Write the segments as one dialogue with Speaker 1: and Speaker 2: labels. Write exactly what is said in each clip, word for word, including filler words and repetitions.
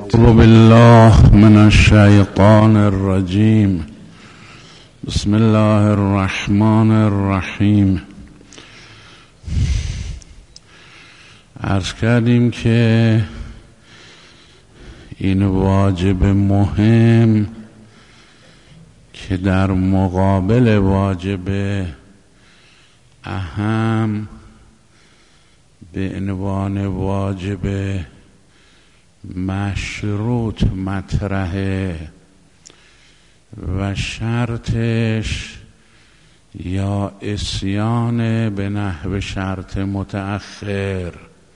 Speaker 1: أعوذ بالله من الشيطان الرجيم. بسم الله الرحمن الرحیم. عرض کردیم که این واجب مهم که در مقابل واجب اهم به عنوان واجب مشروط مطرحه و شرطش یا عصیان به نحو شرط متأخر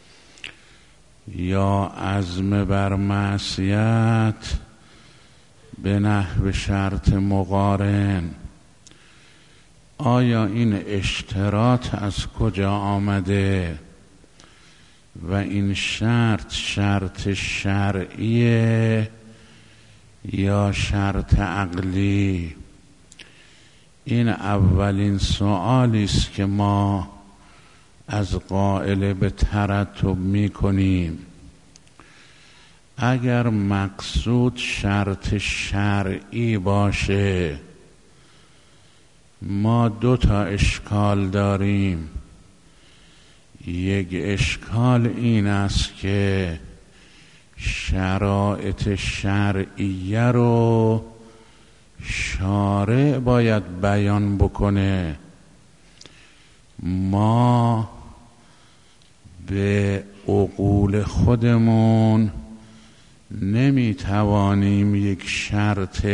Speaker 1: یا عزم بر معصیت به نحو شرط مقارن. آیا این اشتراط از کجا آمده و این شرط شرط شرعیه یا شرط عقلی؟ این اولین سؤالی است که ما از قائل به ترتب می کنیم. اگر مقصود شرط شرعی باشه، ما دو تا اشکال داریم. یک اشکال این است که شرایط شرعیه رو شارع باید بیان بکنه. ما به عقول خودمون نمیتوانیم یک شرط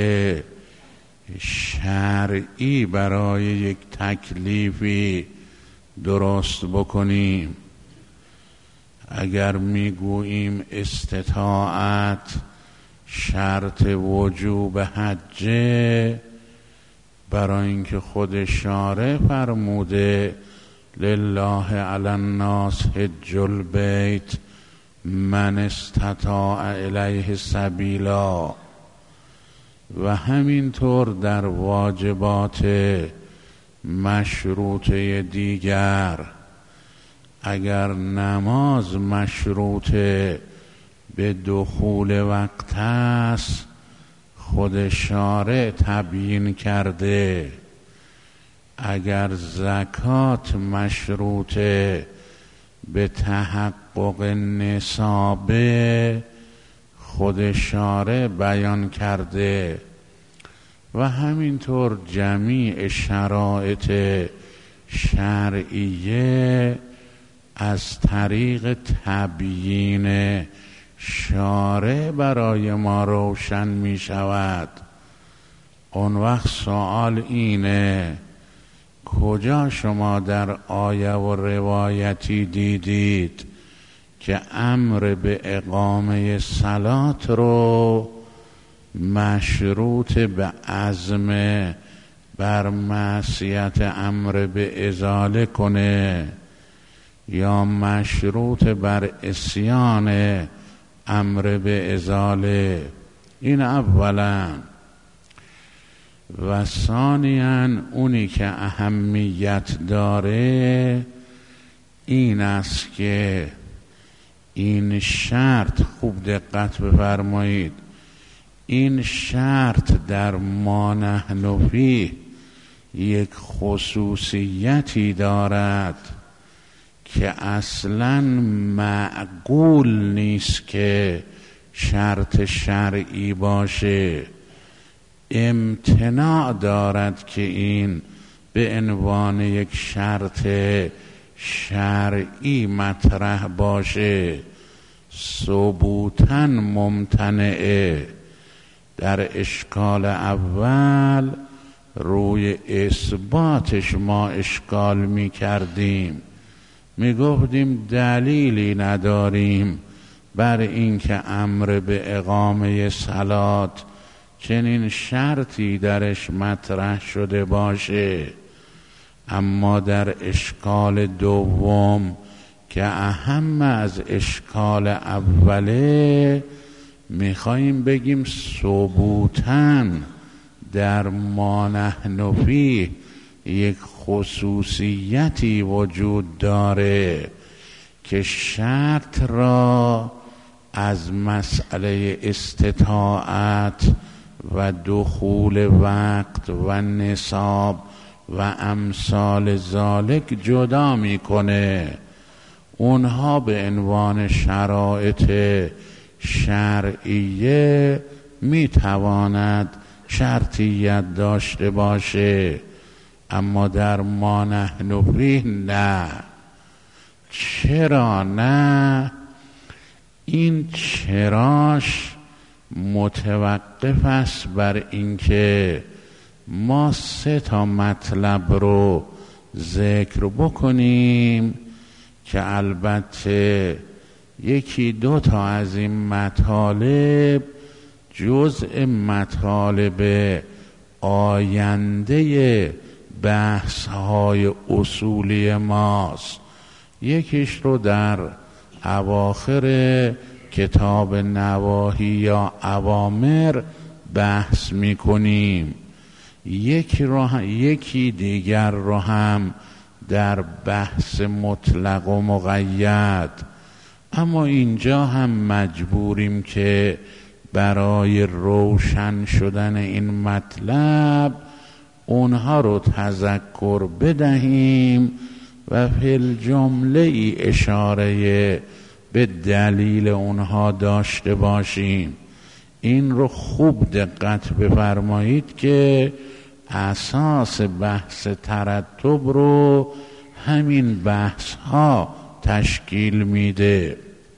Speaker 1: شرعی برای یک تکلیفی درست بکنیم. اگر میگوییم استطاعت شرط وجوب حجه، برای اینکه خود شارع فرموده لله علی الناس حج البیت من استطاع الیه سبیلا. و همینطور در واجبات مشروطه دیگر، اگر نماز مشروطه به دخول وقت است، خود شارع تبیین کرده. اگر زکات مشروطه به تحقق نصابه، خود شارع بیان کرده. و همینطور جمیع شرایط شرعیه از طریق تبیین شارع برای ما روشن می شود. اون وقت سوال اینه کجا شما در آیه و روایتی دیدید که امر به اقامه صلات رو مشروط به عزم بر معصیت امر به ازاله کنه یا مشروط بر عصیان امر به ازاله؟ این اولا. و ثانیاً اونی که اهمیت داره این است که این شرط، خوب دقت بفرمایید، این شرط در ما نحن فیه یک خصوصیتی دارد که اصلاً معقول نیست که شرط شرعی باشه. امتناع دارد که این به عنوان یک شرط شرعی مطرح باشه. ثبوتاً ممتنعه. در اشکال اول روی اثباتش ما اشکال می کردیم، می گفتیم دلیلی نداریم بر اینکه امر به اقامه صلات چنین شرطی درش مطرح شده باشه. اما در اشکال دوم که اهم از اشکال اوله، میخواییم بگیم ثبوتاً در ما نحن فیه یک خصوصیتی وجود داره که شرط را از مسئله استطاعت و دخول وقت و نصاب و امثال ذالک جدا میکنه. اونها به عنوان شرایط شرعیه میتواند شرطیت داشته باشه، اما در ما نحن فیه نه. چرا نه؟ این چراش متوقف است بر اینکه ما سه تا مطلب رو ذکر بکنیم که البته یکی دو تا از این مطالب جزء مطالب آینده بحث های اصولی ماست. یکیش رو در اواخر کتاب نواهی یا اوامر بحث میکنیم، یکی, رو یکی دیگر رو هم در بحث مطلق و مقید. اما اینجا هم مجبوریم که برای روشن شدن این مطلب اونها رو تذکر بدهیم و فی الجمله ای اشاره به دلیل اونها داشته باشیم. این رو خوب دقت بفرمایید که اساس بحث ترتب رو همین بحث ها تشکیل میده.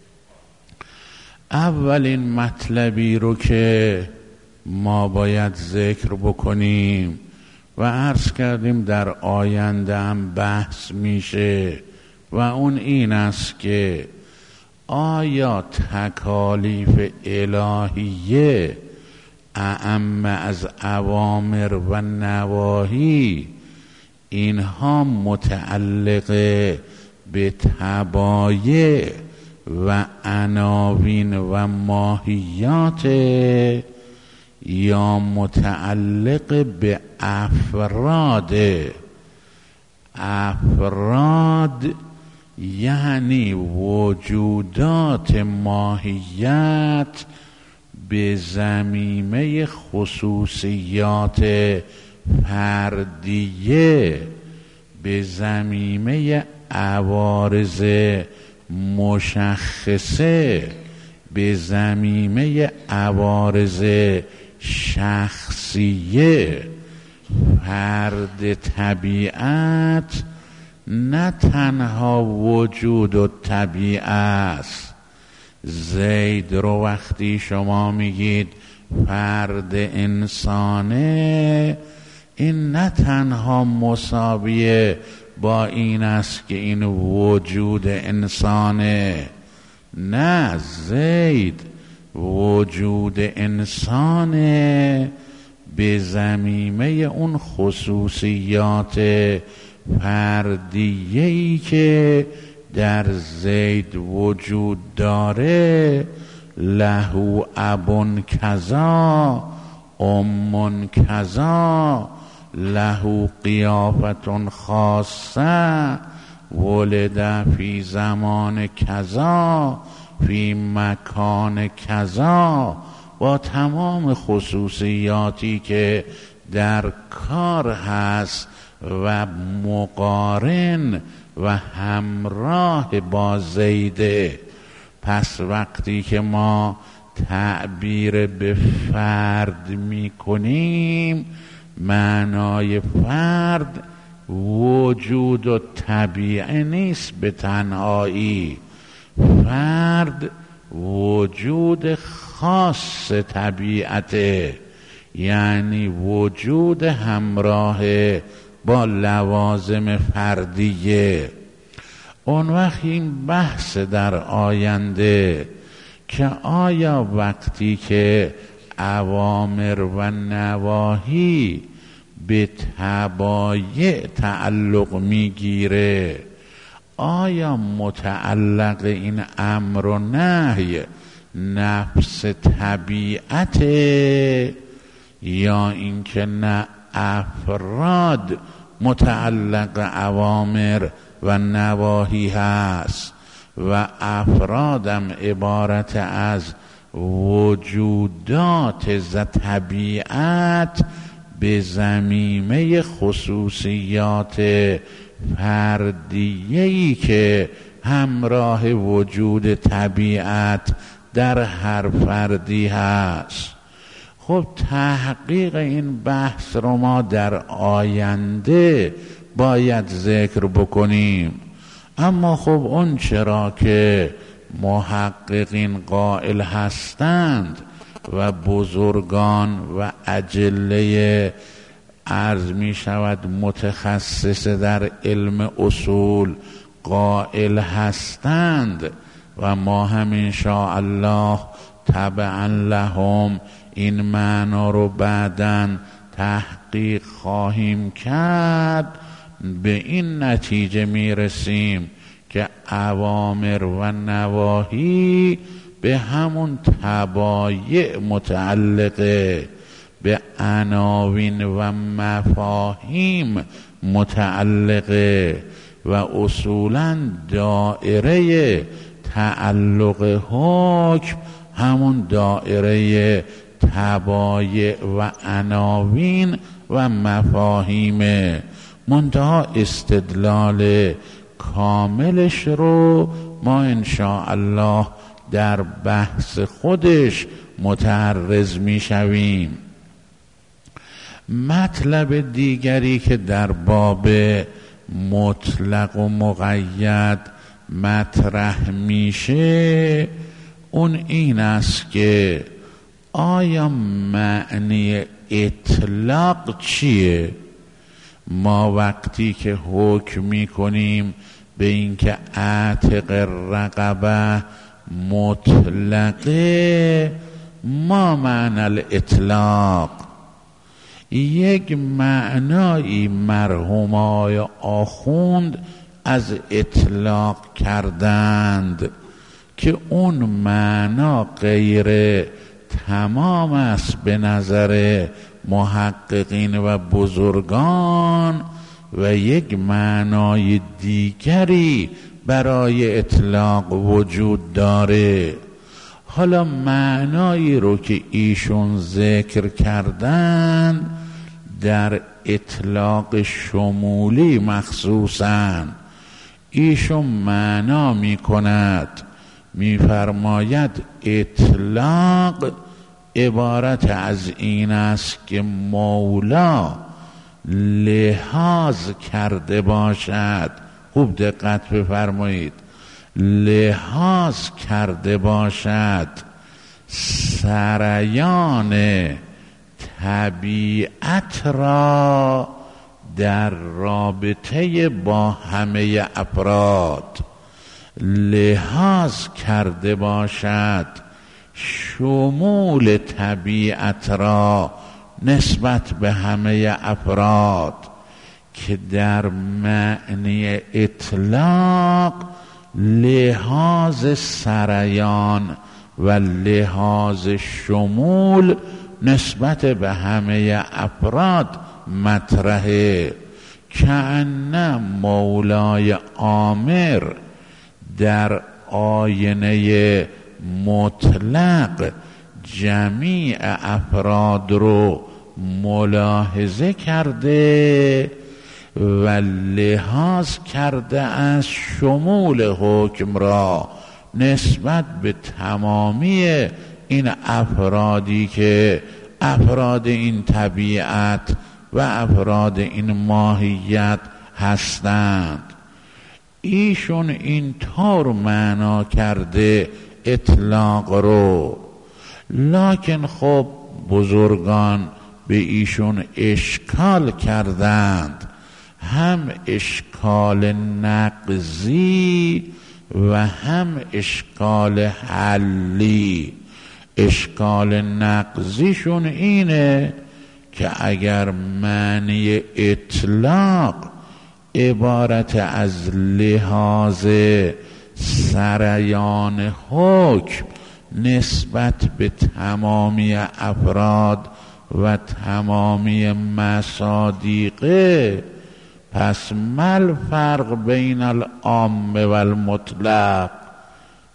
Speaker 1: اولین مطلبی رو که ما باید ذکر بکنیم و عرض کردیم در آینده هم بحث میشه و اون این است که آیا تکالیف الهیه اعم از اوامر و نواهی اینها متعلق به تبایع و عناوین و ماهیات یا متعلق به افراد؟ افراد یعنی وجودات ماهیت به ضمیمه خصوصیات فردیه، به ضمیمه عوارض مشخصه، به ضمیمه عوارض شخصیه. فرد طبیعت نه تنها وجود و طبیعت است. زید رو وقتی شما میگید فرد انسانه، این نه تنها مساویه با این است که این وجود انسانه، نه، زید وجود انسانه به ضمیمه اون خصوصیات فردیه‌ای که در زید وجود داره. له ابن کذا، ام کذا، له قیافت خاصه، ولد فی زمان کذا، فی مکان کذا، با تمام خصوصیاتی که در کار هست و مقارن و همراه با زیده. پس وقتی که ما تعبیر به فرد می کنیم، معنای فرد وجود و طبیعه نیست به تنهایی. فرد وجود خاص طبیعته، یعنی وجود همراه با لوازم فردیه. اون وقت این بحث در آینده که آیا وقتی که اوامر و نواهی به تبایع تعلق میگیره، آیا متعلق این امر و نهی نفس طبیعت یا اینکه نه افراد متعلق اوامر و نواهی هست؟ و افرادم عبارت از وجودات ز طبیعت به ضمیمه خصوصیات فردیه‌ای که همراه وجود طبیعت در هر فردی هست. خب تحقیق این بحث رو ما در آینده باید ذکر بکنیم، اما خب اون چرا که محققین قائل هستند و بزرگان و اجله عرض می شود متخصص در علم اصول قائل هستند و ما هم انشاءالله تبعا لهم این معنا رو بعداً تحقیق خواهیم کرد، به این نتیجه می رسیم که اوامر و نواهی به همون تبایع متعلقه، به عناوین و مفاهیم متعلقه و اصولاً دائره تعلق حکم همون دائره تبایع و عناوین و مفاهیمه. منتها استدلال کاملش رو ما انشاءالله در بحث خودش متعرض می شویم. مطلب دیگری که در باب مطلق و مقید مطرح میشه اون این است که آیا معنی اطلاق چیه؟ ما وقتی که حکم میکنیم به اینکه عاتق رقبه مطلقه، ما معنی الاطلاق یک معنایی مرحومای آخوند از اطلاق کردند که اون معنا غیر تمام است به نظر محققین و بزرگان و یک معنای دیگری برای اطلاق وجود داره. حالا معنایی رو که ایشون ذکر کردن در اطلاق شمولی مخصوصاً ایشون معنا می کند، می فرماید اطلاق عبارت از این است که مولا لحاظ کرده باشد، خوب دقت بفرمایید، لحاظ کرده باشد سریان طبیعت را در رابطه با همه افراد، لحاظ کرده باشد شمول طبیعت را نسبت به همه افراد که در معنی اطلاق لحاظ سریان و لحاظ شمول نسبت به همه افراد مطرحه. کأن مولای آمر در آینه مطلق جمیع افراد رو ملاحظه کرده و لحاظ کرده از شمول حکم را نسبت به تمامی این افرادی که افراد این طبیعت و افراد این ماهیت هستند. ایشون این طور معنا کرده اطلاق رو، لکن خب بزرگان به ایشون اشکال کردند، هم اشکال نقضی و هم اشکال حلی. اشکال نقضیشون اینه که اگر معنی اطلاق عبارت از لحاظ سریان حکم نسبت به تمامی افراد و تمامی مصادیقه، پس مل فرق بین العام و المطلق؟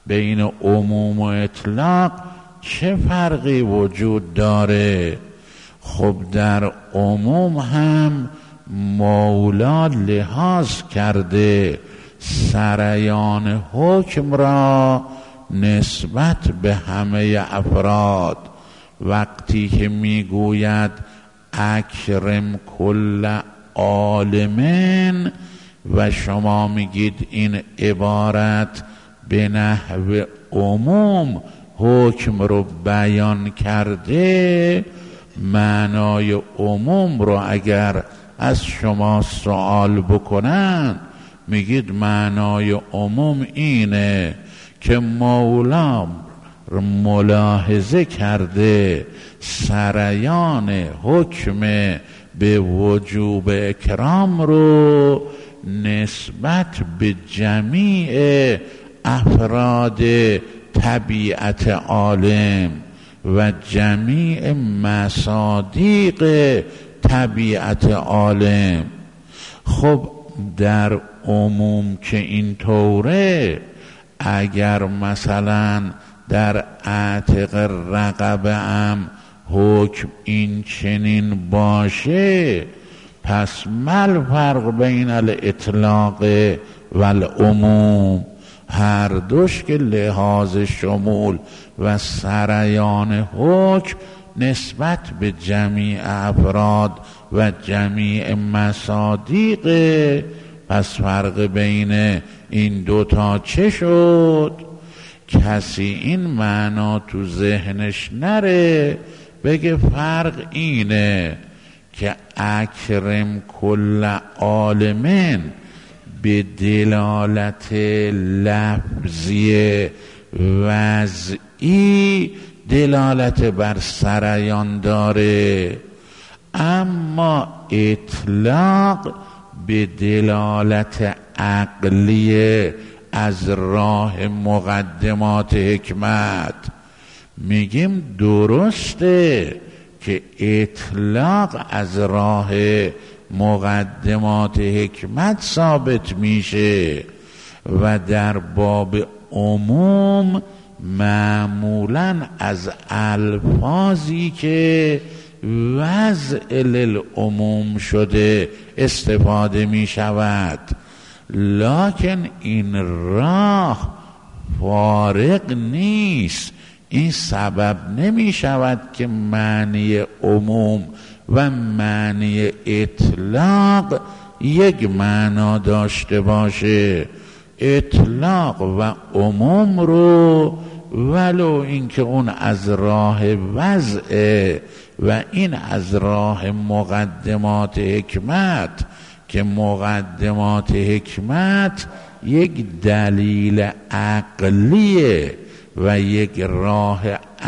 Speaker 1: بین عموم و اطلاق چه فرقی وجود داره؟ خب در عموم هم مولا لحاظ کرده سریان حکم را نسبت به همه افراد. وقتی که میگوید اکرم کل عالمین و شما میگید این عبارت به نحو عموم حکم رو بیان کرده، معنای عموم رو اگر از شما سوال بکنن میگید معنای عموم اینه که مولا ملاحظه کرده سریان حکم به وجوب اکرام رو نسبت به جمیع افراد طبیعت عالم و جمیع مصادیق طبیعت عالم. خب در عموم که این طوره، اگر مثلا در عاتق رقبه هم حکم این چنین باشه، پس مل فرق بین الاطلاق و العموم؟ هر دوش که لحاظ شمول و سریان حکم نسبت به جمیع افراد و جمیع مصادیق، پس فرق بین این دوتا چه شد؟ کسی این معنا تو ذهنش نره بگه فرق اینه که اکرم کل عالمین به دلالت لفظی وضعی دلالت بر سریان داره، اما اطلاق به دلالت عقلی از راه مقدمات حکمت. میگیم درسته که اطلاق از راه مقدمات حکمت ثابت میشه و در باب عموم معمولاً از الفاظی که وضع للعموم شده استفاده می شود، لکن این راه فارغ نیست. این سبب نمی شود که معنی عموم و معنی اطلاق یک معنا داشته باشه. اطلاق و عموم رو ولو اینکه اون از راه وضع و این از راه مقدمات حکمت، که مقدمات حکمت یک دلیل عقلیه و یک راه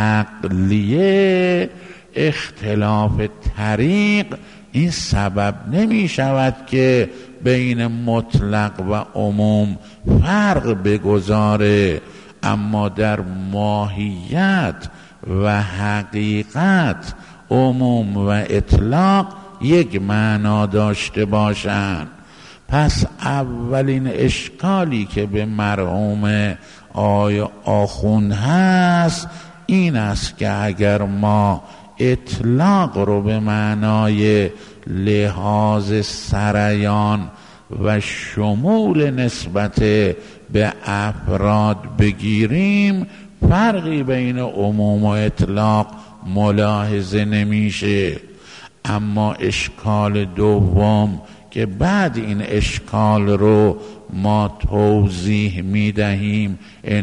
Speaker 1: عقلیه، اختلاف طریق این سبب نمی شود که بین مطلق و عموم فرق بگذاره. اما در ماهیت و حقیقت عموم و اطلاق یک معنا داشته باشند. پس اولین اشکالی که به مرحوم آقای آخوند هست این است که اگر ما اطلاق رو به معنای لحاظ سریان و شمول نسبت به افراد بگیریم، فرقی بین عموم و اطلاق ملاحظه نمیشه. اما اشکال دوم که بعد این اشکال رو ما توضیح میدهیم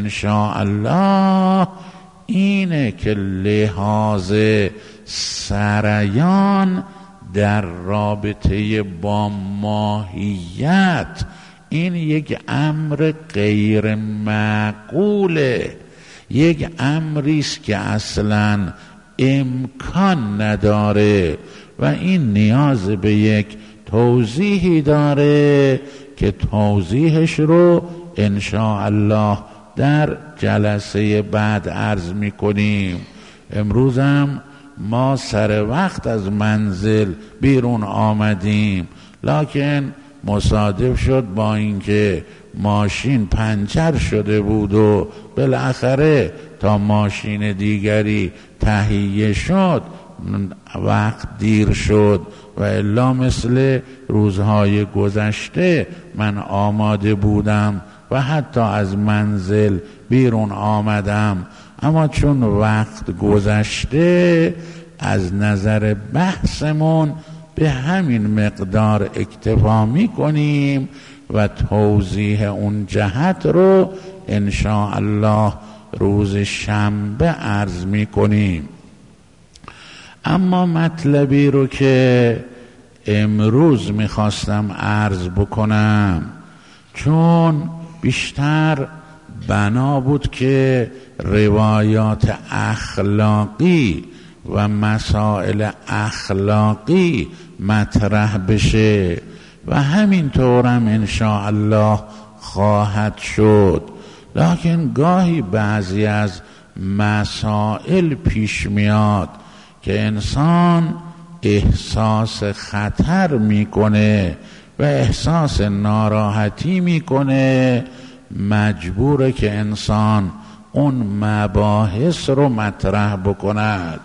Speaker 1: انشاءالله، اینه که لحاظ سریان در رابطه با ماهیت این یک امر غیر معقوله، یک امریست که اصلا امکان نداره و این نیاز به یک توضیحی داره که توضیحش رو انشاءالله در جلسه بعد عرض میکنیم. امروزم ما سر وقت از منزل بیرون آمدیم، لکن مصادف شد با اینکه ماشین پنچر شده بود و بالاخره تا ماشین دیگری تهیه شد وقت دیر شد و الا مثل روزهای گذشته من آماده بودم و حتی از منزل بیرون آمدم، اما چون وقت گذشته از نظر بحثمون به همین مقدار اکتفا می کنیم و توضیح اون جهت رو ان شاء الله روز شنبه عرض می کنیم. اما مطلبی رو که امروز می خواستم عرض بکنم، چون بیشتر بنا بود که روایات اخلاقی و مسائل اخلاقی مطرح بشه و همینطورم ان شاء الله خواهد شد، لکن گاهی بعضی از مسائل پیش میاد که انسان احساس خطر میکنه و احساس ناراحتی میکنه، مجبوره که انسان اون مباحث رو مطرح بکند.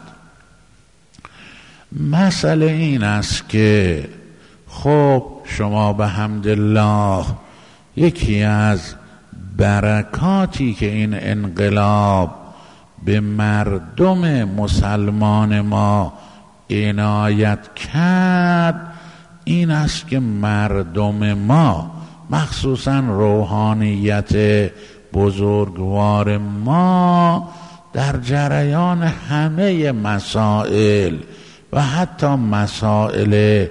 Speaker 1: مسئله این است که خب شما به حمدالله یکی از برکاتی که این انقلاب به مردم مسلمان ما عنایت کرد این است که مردم ما مخصوصا روحانیت بزرگوار ما در جریان همه مسائل و حتی مسائل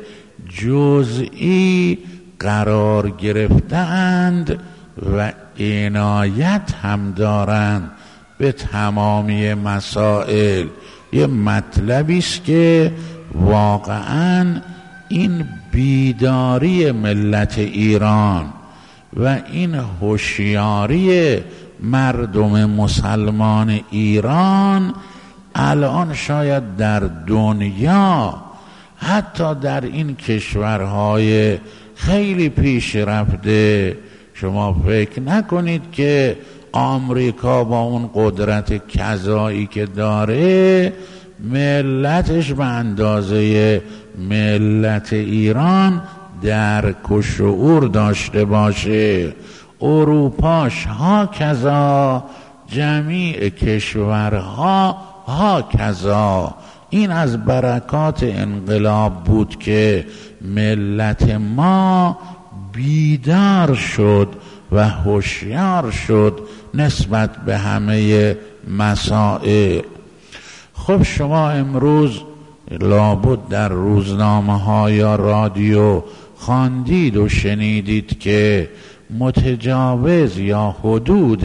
Speaker 1: جزئی قرار گرفتند و عنایت هم دارند به تمامی مسائل. یه مطلبی است که واقعاً این بیداری ملت ایران و این هوشیاری مردم مسلمان ایران الان شاید در دنیا حتی در این کشورهای خیلی پیشرفته، شما فکر نکنید که آمریکا با اون قدرت کذایی که داره ملتش به اندازه ملت ایران درک و شعور داشته باشه. اروپاش ها کذا، جمیع کشورها ها کذا. این از برکات انقلاب بود که ملت ما بیدار شد و هوشیار شد نسبت به همه مسائل. خب شما امروز لابد در روزنامه ها یا رادیو خواندید و شنیدید که متجاوز یا حدود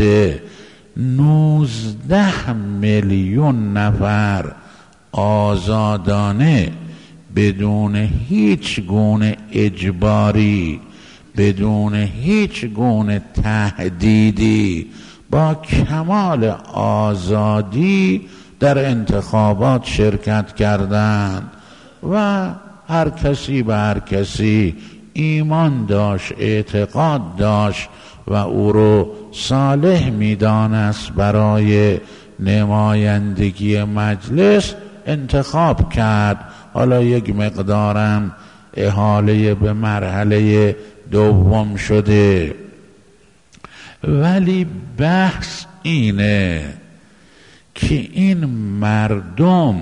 Speaker 1: نوزده میلیون نفر آزادانه بدون هیچ گونه اجباری، بدون هیچ گونه تهدیدی، با کمال آزادی در انتخابات شرکت کردند و هر کسی به هر کسی ایمان داشت، اعتقاد داشت و او رو صالح می‌دانست برای نمایندگی مجلس انتخاب کرد. حالا یک مقدارم احاله به مرحله دوم شده، ولی بحث اینه که این مردم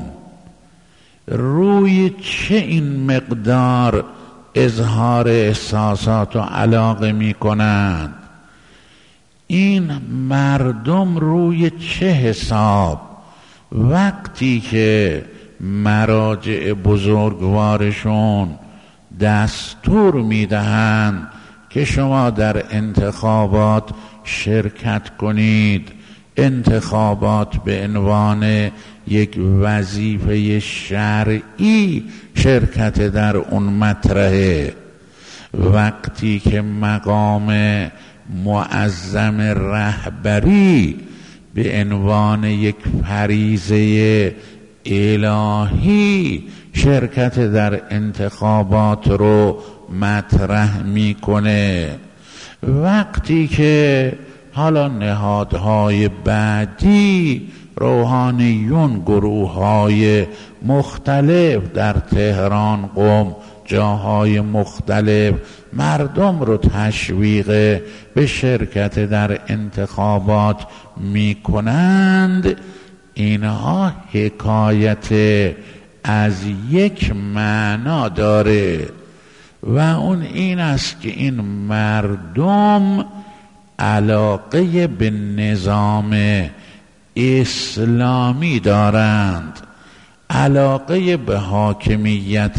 Speaker 1: روی چه این مقدار اظهار احساسات و علاقه می کنند، این مردم روی چه حساب وقتی که مراجع بزرگوارشون دستور میدهند که شما در انتخابات شرکت کنید، انتخابات به عنوان یک وظیفه شرعی شرکت در اون مطرحه، وقتی که مقام معظم رهبری به عنوان یک فریضه الهی شرکت در انتخابات رو مطرح میکنه. وقتی که حالا نهادهای بعدی روحانیون گروه های مختلف در تهران، قم، جاهای مختلف مردم رو تشویق به شرکت در انتخابات می کنند، اینها حکایت از یک معنا داره و اون این است که این مردم علاقه به نظام اسلامی دارند، علاقه به حاکمیت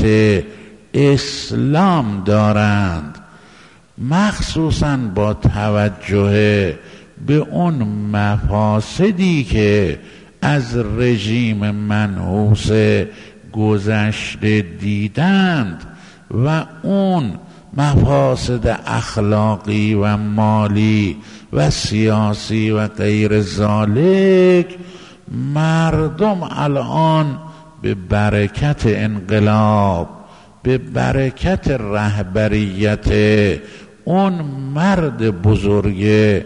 Speaker 1: اسلام دارند، مخصوصاً با توجه به اون مفاسدی که از رژیم منحوس گذشته دیدند و اون مفاسد اخلاقی و مالی و سیاسی و غیر ذالک. مردم الان به برکت انقلاب، به برکت رهبریت اون مرد بزرگ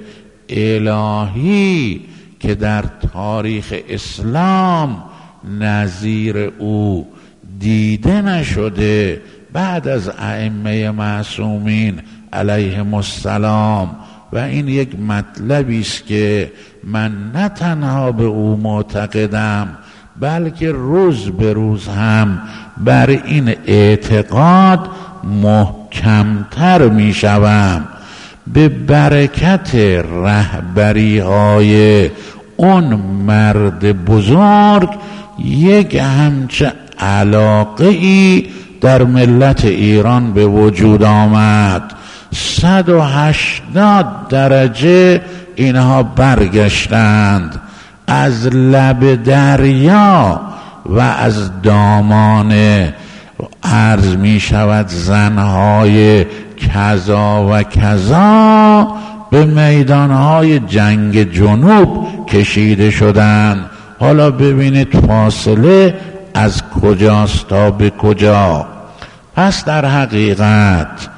Speaker 1: الهی که در تاریخ اسلام نظیر او دیده نشده بعد از ائمه معصومین علیهم السلام، و این یک مطلبی است که من نه تنها به او معتقدم بلکه روز به روز هم بر این اعتقاد محکمتر می شوم. به برکت رهبری های اون مرد بزرگ یک همچه علاقه ای در ملت ایران به وجود آمد. صد و هشتاد درجه اینها برگشتند از لب دریا و از دامان عرض می شود زنهای کذا و کذا به میدانهای جنگ جنوب کشیده شدند. حالا ببینید فاصله از کجاست تا به کجا. پس در حقیقت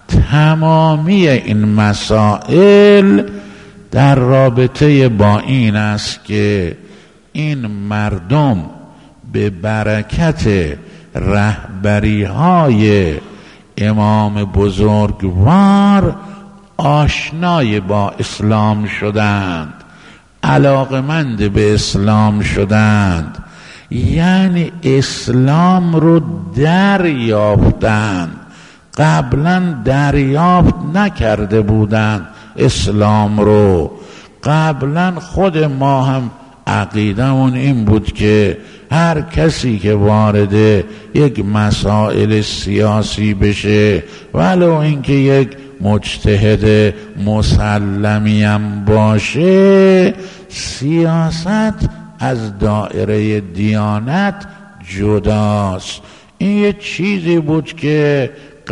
Speaker 1: تمامی این مسائل در رابطه با این است که این مردم به برکت رهبری های امام بزرگوار آشنای با اسلام شدند، علاقمند به اسلام شدند، یعنی اسلام رو دریافتند. قبلا دریافت نکرده بودند اسلام رو. قبلا خود ما هم عقیدمون این بود که هر کسی که وارد یک مسائل سیاسی بشه، ولو اینکه یک مجتهد مسلمی هم باشه، سیاست از دایره دیانت جداست. این یه چیزی بود که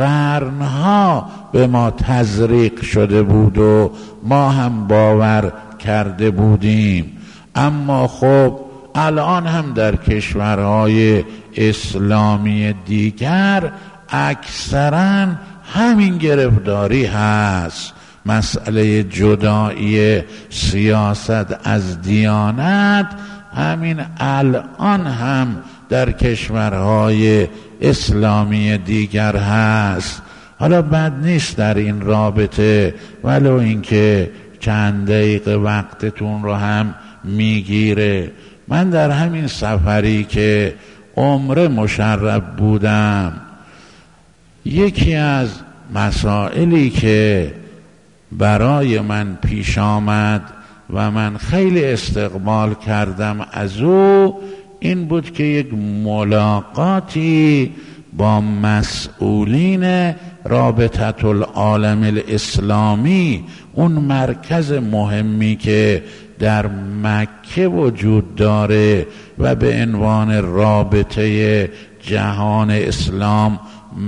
Speaker 1: قرنها به ما تزریق شده بود و ما هم باور کرده بودیم. اما خب الان هم در کشورهای اسلامی دیگر اکثرا همین گرفتاری هست. مسئله جدایی سیاست از دیانت همین الان هم در کشورهای اسلامی دیگر هست. حالا بد نیست در این رابطه، ولو اینکه چند دقیقه وقتتون رو هم میگیره. من در همین سفری که عمره مشرف بودم، یکی از مسائلی که برای من پیش آمد و من خیلی استقبال کردم از او این بود که یک ملاقاتی با مسئولین رابطه العالم الاسلامی، اون مرکز مهمی که در مکه وجود داره و به عنوان رابطه جهان اسلام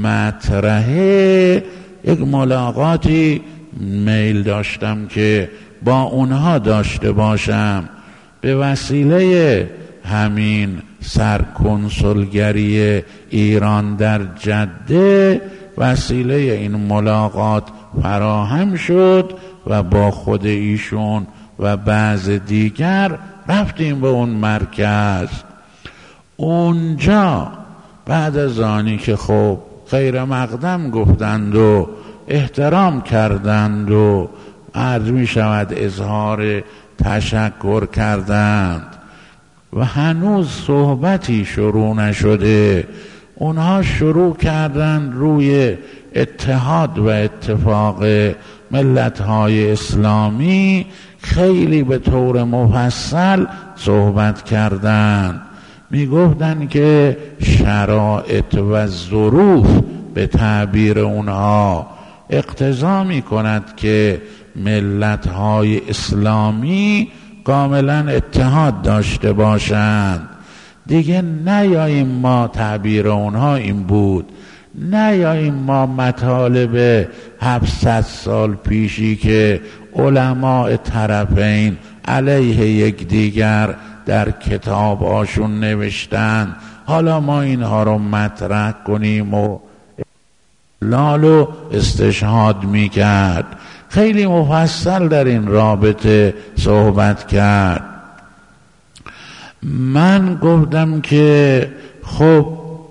Speaker 1: مطرحه، یک ملاقاتی میل داشتم که با اونها داشته باشم. به وسیله همین سرکنسولگری ایران در جده وسیله این ملاقات فراهم شد و با خود ایشون و بعض دیگر رفتیم به اون مرکز. اونجا بعد از آنی که خب خیر مقدم گفتند و احترام کردند و عرض می شود اظهار تشکر کردند و هنوز صحبتی شروع نشده، اونها شروع کردند روی اتحاد و اتفاق ملت‌های اسلامی خیلی به طور مفصل صحبت کردند. می گفتند که شرایط و ظروف به تعبیر اونها اقتضا می کند که ملت‌های اسلامی کاملا اتحاد داشته باشند. دیگه نیاییم ما، تعبیر اونها این بود، نیاییم ما مطالب هفتصد سال پیشی که علماء طرفین علیه یکدیگر در کتاباشون نوشتن، حالا ما اینها رو مطرح کنیم و لالو استشهاد میکرد. خیلی مفصل در این رابطه صحبت کرد. من گفتم که خب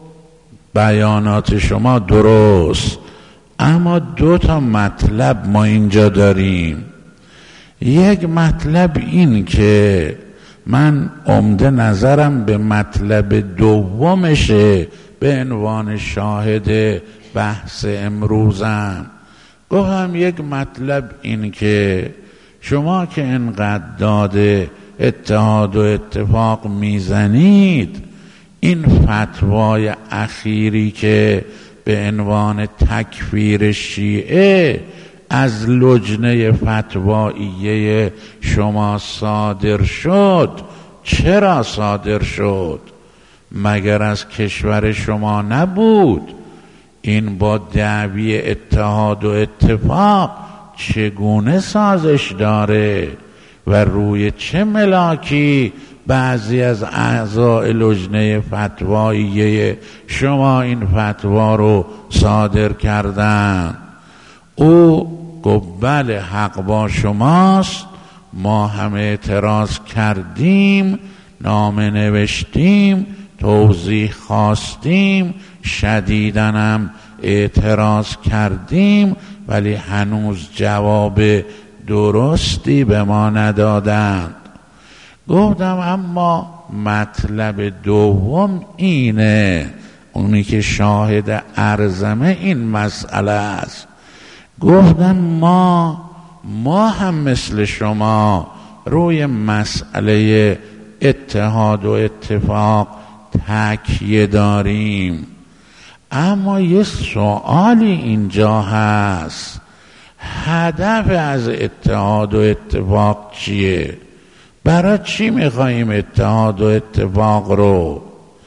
Speaker 1: بیانات شما درست، اما دو تا مطلب ما اینجا داریم. یک مطلب این که من عمده نظرم به مطلب دومشه به عنوان شاهد بحث امروزم. گفتم یک مطلب این که شما که انقدر داده اتحاد و اتفاق میزنید، این فتوای اخیری که به عنوان تکفیر شیعه از لجنه فتواییه شما صادر شد، چرا صادر شد؟ مگر از کشور شما نبود؟ این با دعوی اتحاد و اتفاق چگونه سازش داره و روی چه ملاکی بعضی از اعضای لجنه فتواییه شما این فتوا رو صادر کردن؟ او گفت بله حق با شماست، ما همه اعتراض کردیم، نامه نوشتیم، توضیح خواستیم، شدیدنم اعتراض کردیم، ولی هنوز جواب درستی به ما ندادند. گفتم اما مطلب دوم اینه، اونی که شاهد اعظمه این مسئله است. گفتم ما ما هم مثل شما روی مسئله اتحاد و اتفاق تکیه داریم، اما یه سوالی اینجا هست، هدف از اتحاد و اتفاق چیه؟ برای چی میخواییم اتحاد و اتفاق رو؟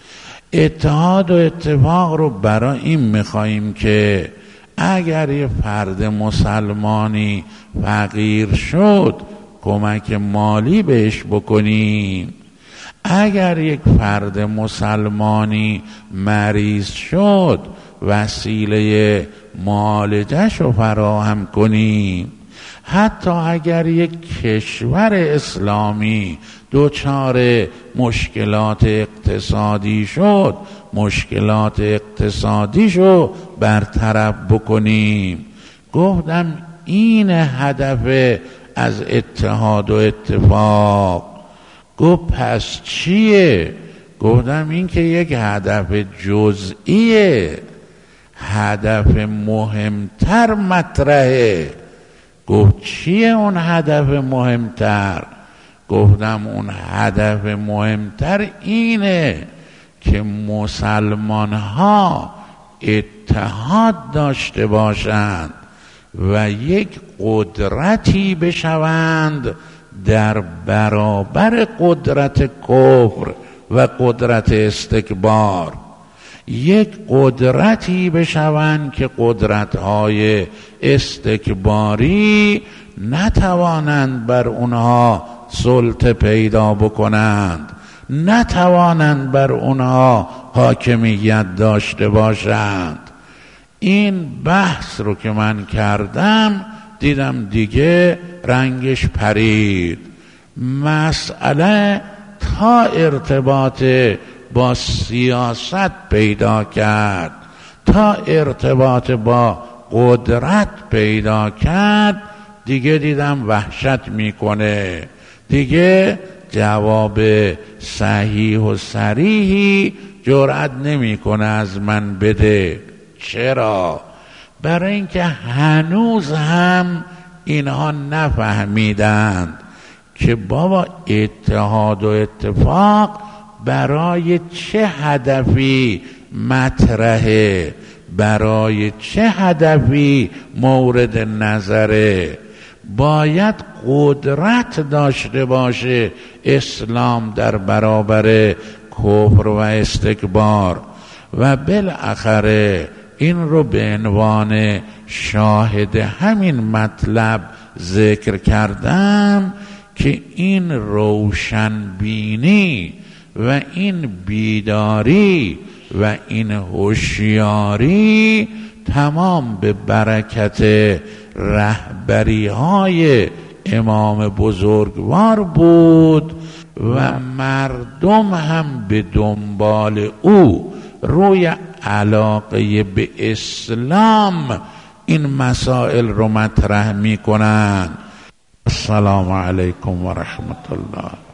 Speaker 1: اتحاد و اتفاق رو برای این میخواییم که اگر یه فرد مسلمانی فقیر شد کمک مالی بهش بکنیم، اگر یک فرد مسلمانی مریض شد وسیله معالجه‌اش رو فراهم کنیم، حتی اگر یک کشور اسلامی دچار مشکلات اقتصادی شد مشکلات اقتصادیشو برطرف بکنیم. گفتم این هدف از اتحاد و اتفاق. گفت پس چیه؟ گفتم این که یک هدف جزئیه، هدف مهمتر مطرحه. گفت چیه اون هدف مهمتر؟ گفتم اون هدف مهمتر اینه که مسلمان ها اتحاد داشته باشند و یک قدرتی بشوند در برابر قدرت کفر و قدرت استکبار، یک قدرتی بشوند که قدرت‌های استکباری نتوانند بر اونها سلطه پیدا بکنند، نتوانند بر اونها حاکمیت داشته باشند. این بحث رو که من کردم دیدم دیگه رنگش پرید. مسئله تا ارتباط با سیاست پیدا کرد، تا ارتباط با قدرت پیدا کرد، دیگه دیدم وحشت میکنه. دیگه جواب صحیح و صریحی جرأت نمیکنه از من بده. چرا؟ برای اینکه هنوز هم اینها نفهمیدند که بابا اتحاد و اتفاق برای چه هدفی مطرحه، برای چه هدفی مورد نظره. باید قدرت داشته باشه اسلام در برابر کفر و استکبار. و بالاخره این رو به عنوان شاهد همین مطلب ذکر کردم که این روشنبینی و این بیداری و این هوشیاری تمام به برکت رهبری های امام بزرگوار بود و مردم هم به دنبال او روی علاقه به اسلام این مسائل رو مطرح می کنن. السلام علیکم و رحمت الله.